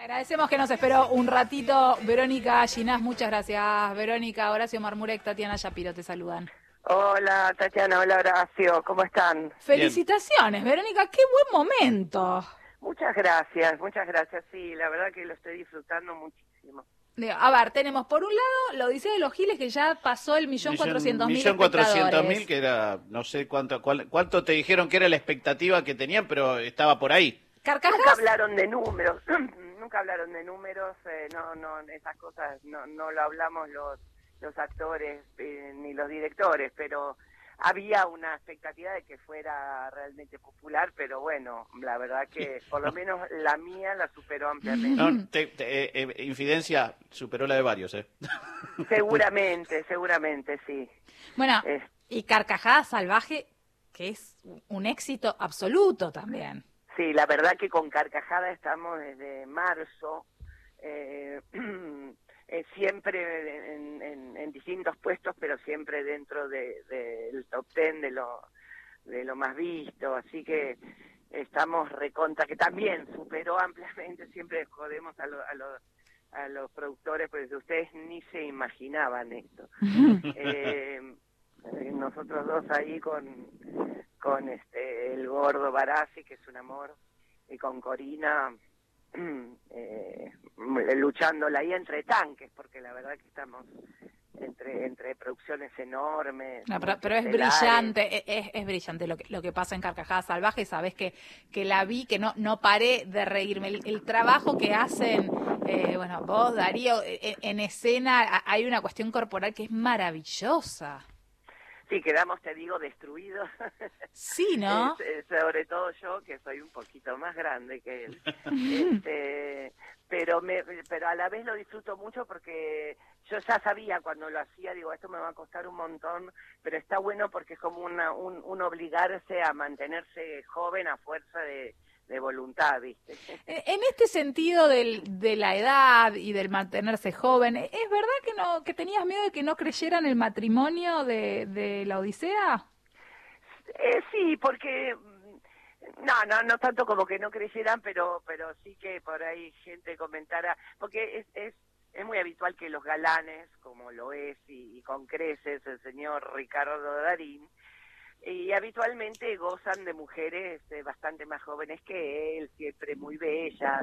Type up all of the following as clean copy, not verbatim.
Agradecemos que nos esperó un ratito Verónica Ginás, muchas gracias. Verónica, Horacio Marmurek, Tatiana Shapiro te saludan. Hola Tatiana, hola Horacio, ¿cómo están? Felicitaciones, Verónica, qué buen momento. Muchas gracias, sí, la verdad que lo estoy disfrutando muchísimo. A ver, tenemos por un lado la Odisea de los Giles, que ya pasó el 1.400.000 espectadores. 1.400.000, que era, no sé cuánto te dijeron que era la expectativa que tenían, pero estaba por ahí. ¿Carcajas? Nunca hablaron de números, no, esas cosas no lo hablamos los actores ni los directores, pero había una expectativa de que fuera realmente popular, pero bueno, la verdad que por lo menos la mía la superó ampliamente. No, Infidencia superó la de varios, Seguramente, sí. Bueno, y Carcajada Salvaje, que es un éxito absoluto también. Sí, la verdad que con Carcajada estamos desde marzo, siempre en distintos puestos, pero siempre dentro del top 10 de lo más visto, así que estamos recontra, que también superó ampliamente, siempre jodemos a los productores, pues ustedes ni se imaginaban esto. Nosotros dos ahí con el gordo Barassi, que es un amor, y con Corina luchándola ahí entre tanques, porque la verdad que estamos entre producciones enormes. No, pero es brillante, es brillante lo que pasa en Carcajada Salvaje. Sabes que la vi, que no paré de reírme. El trabajo que hacen, bueno, vos, Darío, en escena, hay una cuestión corporal que es maravillosa. Sí, quedamos, te digo, destruidos. Sí, ¿no? Sobre todo yo, que soy un poquito más grande que él. Pero a la vez lo disfruto mucho porque yo ya sabía cuando lo hacía, digo, esto me va a costar un montón, pero está bueno porque es como un obligarse a mantenerse joven a fuerza de voluntad, ¿viste? En este sentido de la edad y del mantenerse joven, ¿es verdad que tenías miedo de que no creyeran el matrimonio de la Odisea? Sí, porque no tanto como que no creyeran, pero sí que por ahí gente comentara, porque es muy habitual que los galanes, como lo es y con creces el señor Ricardo Darín, y habitualmente gozan de mujeres bastante más jóvenes que él, siempre muy bellas.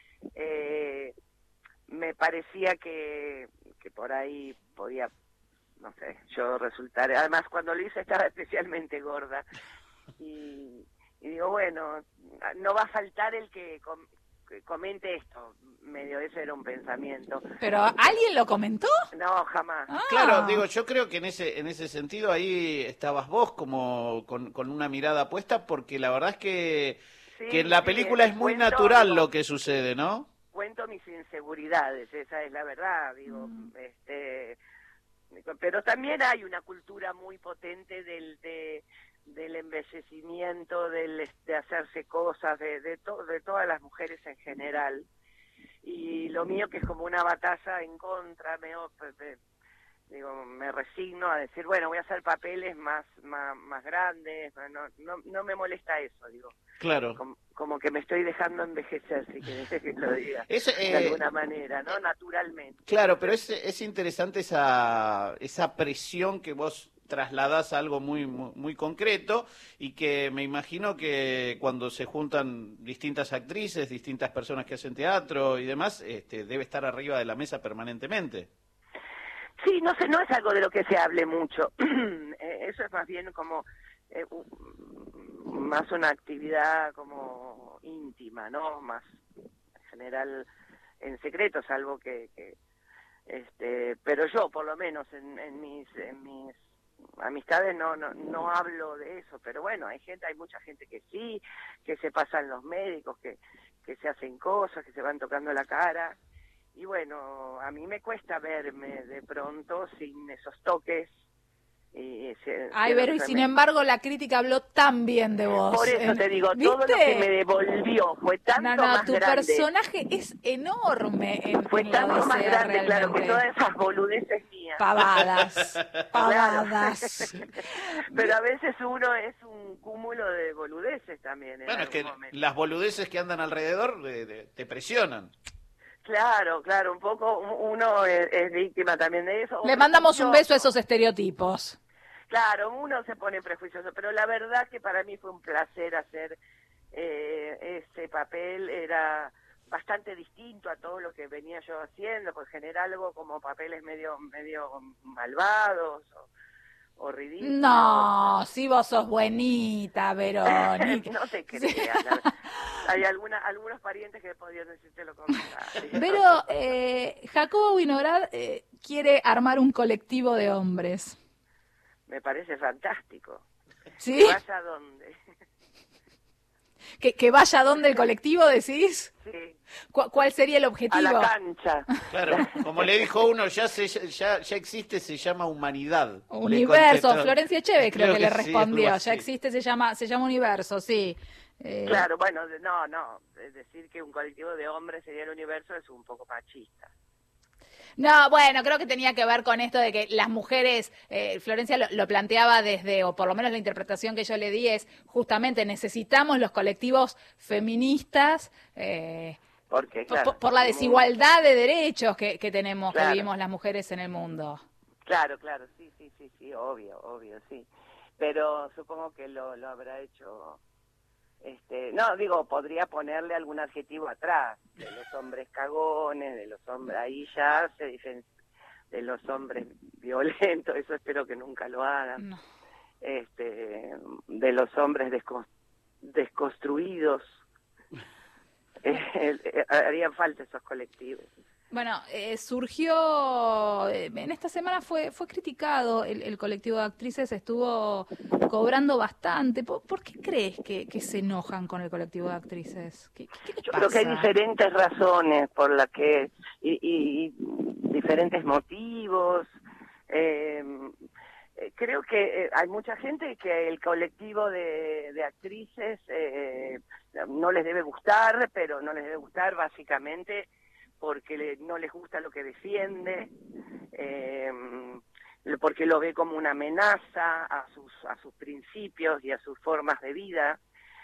Me parecía que por ahí podía, no sé, yo resultar, además cuando lo hice estaba especialmente gorda, y digo, bueno, no va a faltar el que comente esto, medio ese era un pensamiento. ¿Pero alguien lo comentó? No, jamás. Claro, digo, yo creo que en ese sentido ahí estabas vos como con una mirada puesta, porque la verdad es que en la película es muy natural lo que sucede, ¿no? Cuento mis inseguridades, esa es la verdad, digo, pero también hay una cultura muy potente del embellecimiento, de hacerse cosas, de todas las mujeres en general, y lo mío que es como una batalla en contra, me resigno a decir, bueno, voy a hacer papeles más grandes, no me molesta eso, digo. Claro. Como que me estoy dejando envejecer, si querés que lo diga, de alguna manera, ¿no? Naturalmente. Claro, pero es interesante esa presión que vos trasladás a algo muy, muy, muy concreto, y que me imagino que cuando se juntan distintas actrices, distintas personas que hacen teatro y demás, debe estar arriba de la mesa permanentemente. Sí, no es algo de lo que se hable mucho. Eso es más bien como más una actividad como íntima, ¿no? Más en general en secreto, salvo que pero yo por lo menos en mis amistades no hablo de eso, pero bueno, hay mucha gente que sí, que se pasan los médicos, que se hacen cosas, que se van tocando la cara. Y bueno, a mí me cuesta verme de pronto sin esos toques. Pero y sin embargo la crítica habló tan bien de vos. Por eso te digo, ¿viste? todo lo que me devolvió fue tanto más tu grande. Personaje es enorme fue en tanto la más Odisea, grande, realmente. claro, que todas esas boludeces mías. Pavadas. Claro. Pero a veces uno es un cúmulo de boludeces también. Bueno, es que momento. las boludeces que andan alrededor te presionan. Claro, claro, un poco uno es víctima también de eso. Le mandamos un beso a esos estereotipos. Claro, uno se pone prejuicioso, pero la verdad que para mí fue un placer hacer ese papel. Era bastante distinto a todo lo que venía yo haciendo, pues generar algo como papeles medio malvados o ridículos. No, si vos sos buenita, Verónica. No te creas. Hay algunos parientes que podrían decirte lo contrario. Pero Jacobo Winograd quiere armar un colectivo de hombres. Me parece fantástico. ¿Sí? Que vaya a donde. ¿Que vaya a dónde el colectivo, decís? Sí. ¿Cuál sería el objetivo? A la cancha. Claro, como le dijo uno, ya existe, se llama humanidad. Universo, Florencia Echeve creo que le respondió, sí, ya existe, se llama Universo, sí. Claro, bueno, no, es decir que un colectivo de hombres sería el universo es un poco machista. No, bueno, creo que tenía que ver con esto de que las mujeres, Florencia lo planteaba desde, o por lo menos la interpretación que yo le di es, justamente necesitamos los colectivos feministas Porque, claro, por la desigualdad de derechos que tenemos, claro, que vivimos las mujeres en el mundo. Claro, sí, obvio, sí. Pero supongo que lo habrá hecho... no, digo, podría ponerle algún adjetivo atrás, de los hombres cagones, de los hombres, ahí ya se diferencia, de los hombres violentos, eso espero que nunca lo hagan, No. De los hombres desconstruidos, harían falta esos colectivos. Bueno, surgió, en esta semana fue criticado el colectivo de actrices, estuvo cobrando bastante. ¿Por qué crees que se enojan con el colectivo de actrices? ¿Qué les Yo pasa? creo que hay diferentes razones por las que, y diferentes motivos. Creo que hay mucha gente que el colectivo de actrices no les debe gustar, pero no les debe gustar básicamente porque no les gusta lo que defiende, porque lo ve como una amenaza a sus principios y a sus formas de vida.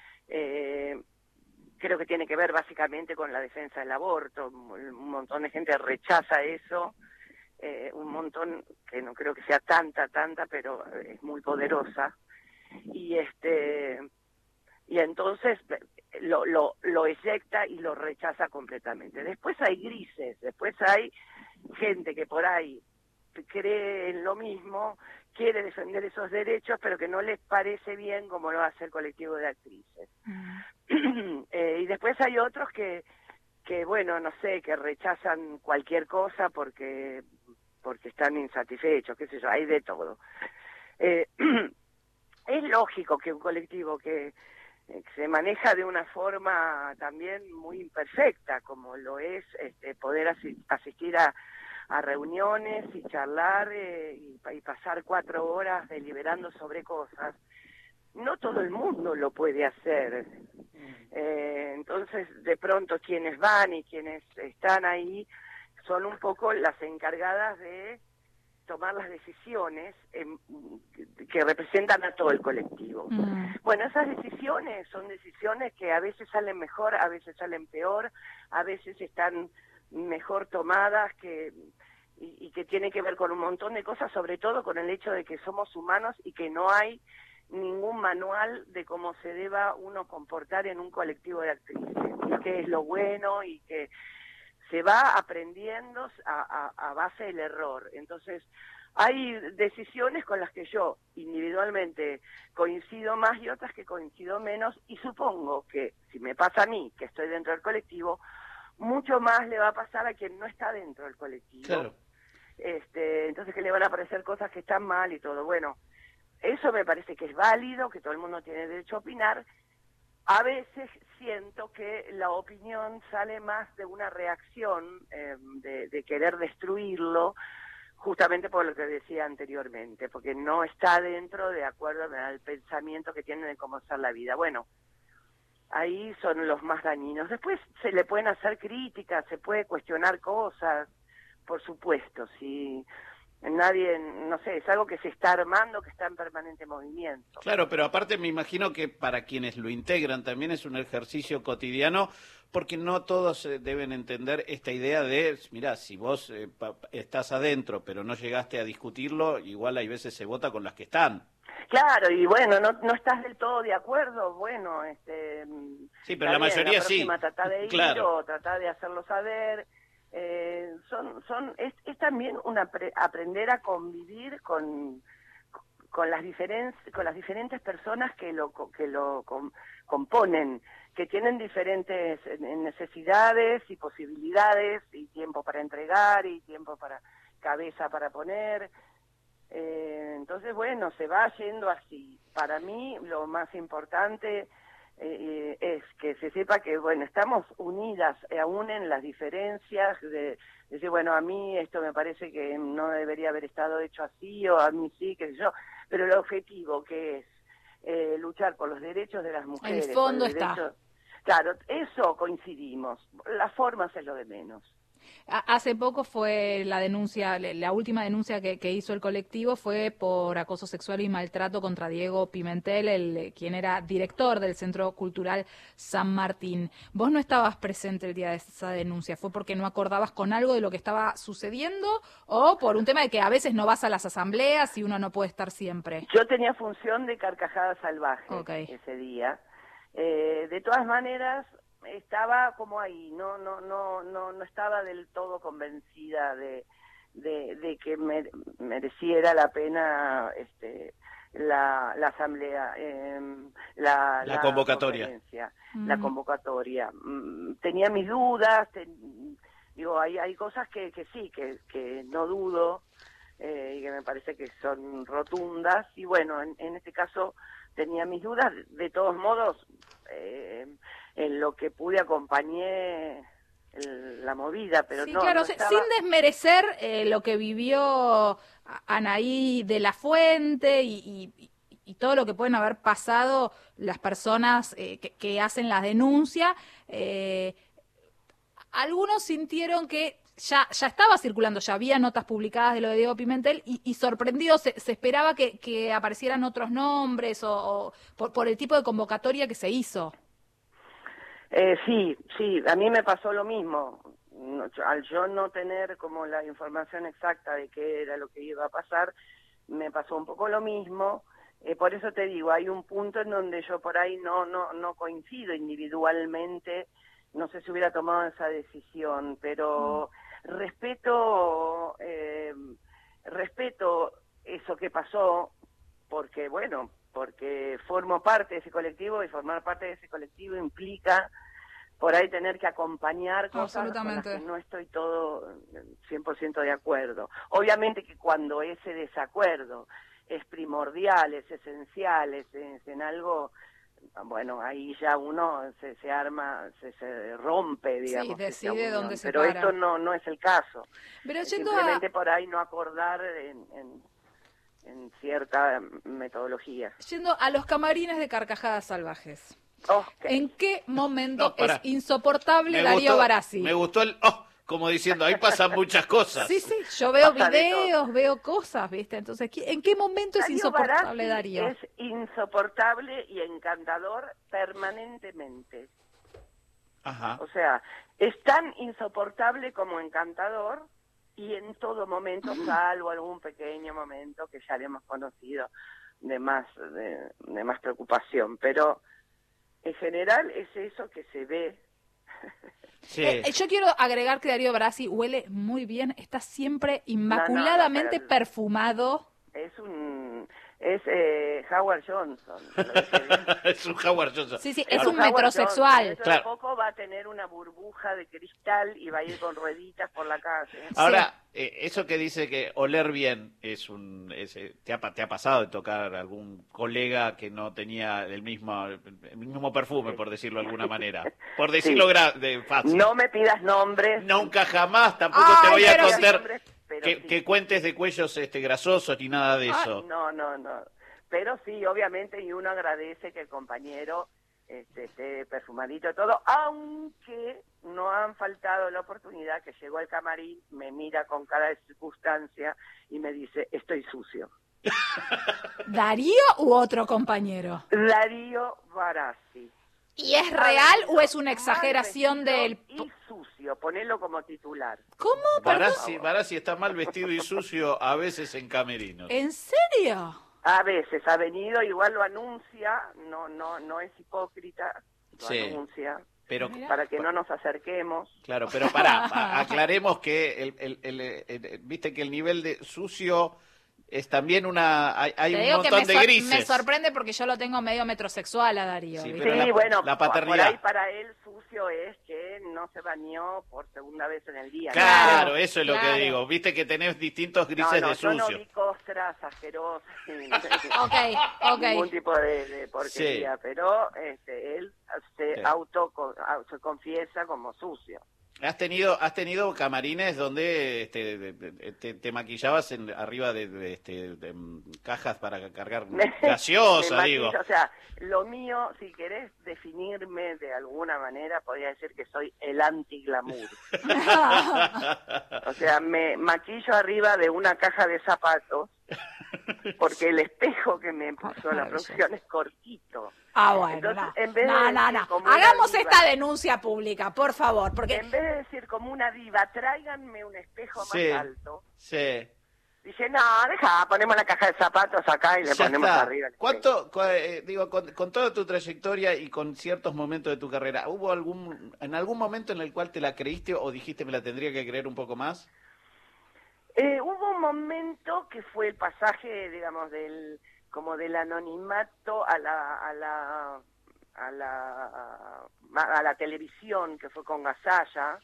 Creo que tiene que ver básicamente con la defensa del aborto. Un montón de gente rechaza eso, un montón que no creo que sea tanta, pero es muy poderosa. Y entonces lo eyecta y lo rechaza completamente. Después hay grises, después hay gente que por ahí cree en lo mismo, quiere defender esos derechos, pero que no les parece bien como lo hace el colectivo de actrices. Y después hay otros que bueno, no sé, que rechazan cualquier cosa porque están insatisfechos, qué sé yo, hay de todo. Es lógico que un colectivo que se maneja de una forma también muy imperfecta, como lo es poder asistir a reuniones y charlar y pasar 4 horas deliberando sobre cosas. No todo el mundo lo puede hacer. Entonces, de pronto, quienes van y quienes están ahí son un poco las encargadas de tomar las decisiones que representan a todo el colectivo. Bueno, esas decisiones son decisiones que a veces salen mejor, a veces salen peor, a veces están mejor tomadas y que tienen que ver con un montón de cosas, sobre todo con el hecho de que somos humanos y que no hay ningún manual de cómo se deba uno comportar en un colectivo de actrices, y qué es lo bueno y que se va aprendiendo a base del error. Entonces, hay decisiones con las que yo individualmente coincido más y otras que coincido menos, y supongo que si me pasa a mí, que estoy dentro del colectivo, mucho más le va a pasar a quien no está dentro del colectivo. Claro. Entonces que le van a aparecer cosas que están mal y todo. Bueno, eso me parece que es válido, que todo el mundo tiene derecho a opinar. A veces siento que la opinión sale más de una reacción de querer destruirlo, justamente por lo que decía anteriormente, porque no está dentro de acuerdo al pensamiento que tienen de cómo ser la vida. Bueno, ahí son los más dañinos. Después se le pueden hacer críticas, se puede cuestionar cosas, por supuesto, sí. nadie, no sé, es algo que se está armando, que está en permanente movimiento. Claro, pero aparte me imagino que para quienes lo integran también es un ejercicio cotidiano, porque no todos deben entender esta idea de, mira, si vos estás adentro pero no llegaste a discutirlo, igual hay veces se vota con las que están. Claro, y bueno, no estás del todo de acuerdo, bueno, sí, pero la mayoría sí. Tratá de ir, claro, o tratá de hacerlo saber. Es también aprender a convivir con las diferentes personas que lo componen, que tienen diferentes necesidades y posibilidades, y tiempo para entregar, y tiempo para cabeza para poner. Entonces, bueno, se va yendo así. Para mí, lo más importante es que se sepa que, bueno, estamos unidas aún en las diferencias, de decir, bueno, a mí esto me parece que no debería haber estado hecho así, o a mí sí, qué sé yo, pero el objetivo que es luchar por los derechos de las mujeres. El fondo está. Claro, eso coincidimos, las formas es lo de menos. Hace poco fue la denuncia, la última denuncia que hizo el colectivo fue por acoso sexual y maltrato contra Diego Pimentel, quien era director del Centro Cultural San Martín. Vos no estabas presente el día de esa denuncia, ¿fue porque no acordabas con algo de lo que estaba sucediendo o por un tema de que a veces no vas a las asambleas y uno no puede estar siempre? Yo tenía función de carcajada salvaje ese día. De todas maneras, estaba como ahí, no estaba del todo convencida de que mereciera la pena la asamblea, la convocatoria. La convocatoria. Tenía mis dudas, digo, hay cosas que sí, que no dudo, y que me parece que son rotundas, y bueno, en este caso tenía mis dudas. De todos modos, en lo que pude acompañé la movida, pero sí, no, claro, no estaba... sin desmerecer lo que vivió Anaí de la Fuente y todo lo que pueden haber pasado las personas que hacen la denuncia. Algunos sintieron que ya estaba circulando, ya había notas publicadas de lo de Diego Pimentel y sorprendidos se esperaba que aparecieran otros nombres o por el tipo de convocatoria que se hizo. Sí, a mí me pasó lo mismo. Al yo no tener como la información exacta de qué era lo que iba a pasar, me pasó un poco lo mismo. Por eso te digo, hay un punto en donde yo por ahí no coincido individualmente. No sé si hubiera tomado esa decisión, pero respeto eso que pasó, porque bueno, porque formo parte de ese colectivo, y formar parte de ese colectivo implica por ahí tener que acompañar cosas con las que no estoy todo 100% de acuerdo. Obviamente que cuando ese desacuerdo es primordial, es esencial, es en algo, bueno, ahí ya uno se arma, se rompe, digamos. Sí, decide dónde se pero para. Esto no es el caso. Pero simplemente por ahí no acordar en cierta metodología. Yendo a los camarines de Carcajadas Salvajes. Okay. ¿En qué momento es insoportable Darío Barassi? Me gustó el como diciendo, ahí pasan muchas cosas. Sí, yo veo videos, veo cosas, ¿viste? Entonces, ¿en qué momento es insoportable Darío? Es insoportable y encantador permanentemente. Ajá. O sea, es tan insoportable como encantador, y en todo momento, salvo algún pequeño momento que ya le hemos conocido de más preocupación, pero en general es eso que se ve. Sí. Yo quiero agregar que Darío Barassi huele muy bien, está siempre inmaculadamente perfumado. Es Howard Johnson. Es un Howard Johnson. Sí, es un metrosexual. Dentro de poco va a tener una burbuja de cristal y va a ir con rueditas por la calle. Ahora, eso que dice que oler bien ¿te ha pasado de tocar algún colega que no tenía el mismo perfume, por decirlo de alguna manera? Por decirlo fácil. No me pidas nombres. Nunca jamás, tampoco te voy a contar que cuentes de cuellos grasosos ni nada de eso. No. Pero sí, obviamente, y uno agradece que el compañero esté perfumadito todo, aunque no han faltado la oportunidad que llegó al camarín, me mira con cara de circunstancia y me dice, estoy sucio. ¿Darío u otro compañero? Darío Barassi. ¿Y es real o es una exageración del...? Y sucio, ponelo como titular. ¿Cómo? Perdón. Barassi está mal vestido y sucio a veces en camerinos. ¿En serio? A veces ha venido, igual lo anuncia, no es hipócrita, lo anuncia, pero para que no nos acerquemos. Claro, pero aclaremos que viste que el nivel de sucio es también hay un montón de grises. Me sorprende porque yo lo tengo medio metrosexual a Darío. Sí, ¿viste? pero la paternidad. Por ahí para él sucio es que no se bañó por segunda vez en el día. Claro, eso es lo que digo. Viste que tenés distintos grises de sucio. Yo no vi costras asquerosas. Ok. Ningún tipo de porquería, pero él se confiesa como sucio. ¿Has tenido camarines donde te maquillabas arriba de cajas para cargar gaseosa, digo? O sea, lo mío, si querés definirme de alguna manera, podría decir que soy el anti-glamour. O sea, me maquillo arriba de una caja de zapatos porque el espejo que me puso la producción es cortito. Bueno, entonces, no. En vez de Hagamos esta denuncia pública, por favor, porque en vez de decir como una diva, tráiganme un espejo más alto. Sí. Dice, no, ponemos la caja de zapatos acá y le ponemos arriba. ¿Cuánto, con toda tu trayectoria y con ciertos momentos de tu carrera, hubo en algún momento en el cual te la creíste o dijiste me la tendría que creer un poco más? Hubo un momento que fue el pasaje, digamos, del anonimato a la televisión, que fue con Gasalla,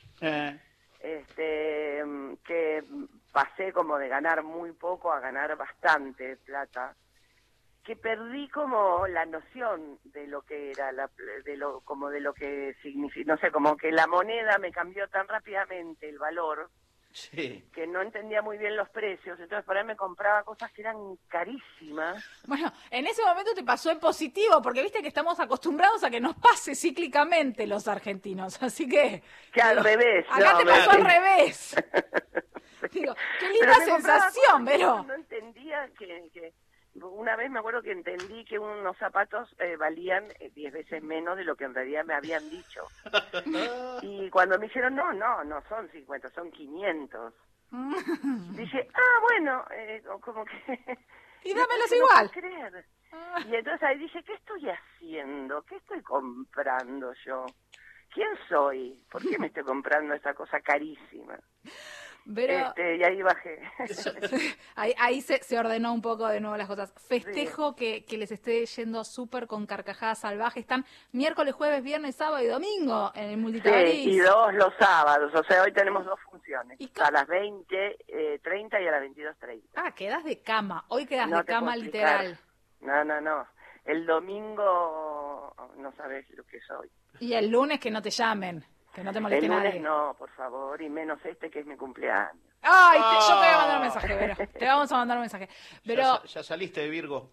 que pasé como de ganar muy poco a ganar bastante plata, que perdí como la noción de lo que era, de lo que significa, no sé, como que la moneda me cambió tan rápidamente el valor. Sí. Que no entendía muy bien los precios, entonces por ahí me compraba cosas que eran carísimas. Bueno, en ese momento te pasó en positivo, porque viste que estamos acostumbrados a que nos pase cíclicamente los argentinos, así que... Que al revés. Acá te pasó al revés. Digo, qué linda sensación, pero... No entendía que... Una vez me acuerdo que entendí que unos zapatos valían 10 veces menos de lo que en realidad me habían dicho. Y cuando me dijeron, no son 50, son 500. Dije, bueno, como que... Y dámelos no igual. puedo creer. Y entonces ahí dije, ¿qué estoy haciendo? ¿Qué estoy comprando yo? ¿Quién soy? ¿Por qué me estoy comprando esta cosa carísima? Pero, y ahí bajé. ahí se ordenó un poco de nuevo las cosas. Festejo que les esté yendo súper con Carcajadas Salvajes. Están miércoles, jueves, viernes, sábado y domingo en el Multitabarís. Sí, y 2 los sábados. O sea, hoy tenemos 2 funciones. A las 20:30 y a las 22:30. Quedás de cama. Hoy quedás de cama literal. No. El domingo no sabes lo que soy. Y el lunes que no te llamen. Que no te moleste nadie. El lunes nadie. no, por favor, y menos que es mi cumpleaños. Yo te voy a mandar un mensaje, Vero. Te vamos a mandar un mensaje. Pero... ¿Ya saliste de Virgo?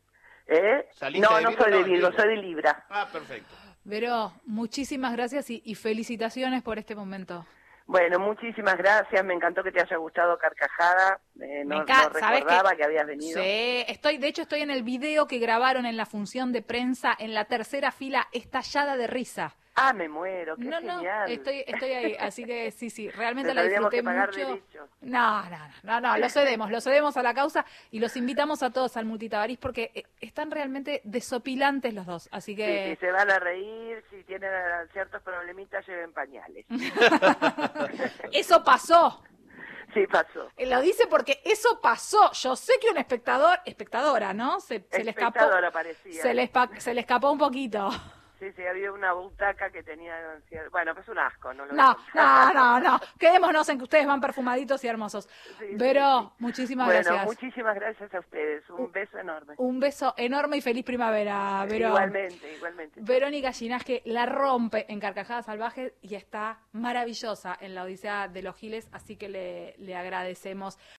No soy de Virgo, soy de Libra. Perfecto. Vero, muchísimas gracias y felicitaciones por este momento. Bueno, muchísimas gracias, me encantó que te haya gustado Carcajada, no recordaba que habías venido. Sí, de hecho estoy en el video que grabaron en la función de prensa, en la tercera fila, estallada de risa. Me muero, qué genial. No, estoy ahí, así que sí, realmente la disfruté mucho. No, lo cedemos a la causa y los invitamos a todos al Multitabarís porque están realmente desopilantes los dos, así que... Sí, se van a reír, si tienen ciertos problemitas lleven pañales. Eso pasó. Sí, pasó. Lo dice porque eso pasó. Yo sé que un espectadora, ¿no? Se le escapó. Parecía. Se le escapó un poquito. Sí, había una butaca que tenía... Bueno, pues un asco, ¿no? No. Quedémonos en que ustedes van perfumaditos y hermosos. Pero muchísimas gracias. Bueno, muchísimas gracias a ustedes. Un beso enorme. Un beso enorme y feliz primavera, Vero. Igualmente. Verónica Ginás, la rompe en Carcajadas Salvajes y está maravillosa en la Odisea de los Giles, así que le agradecemos.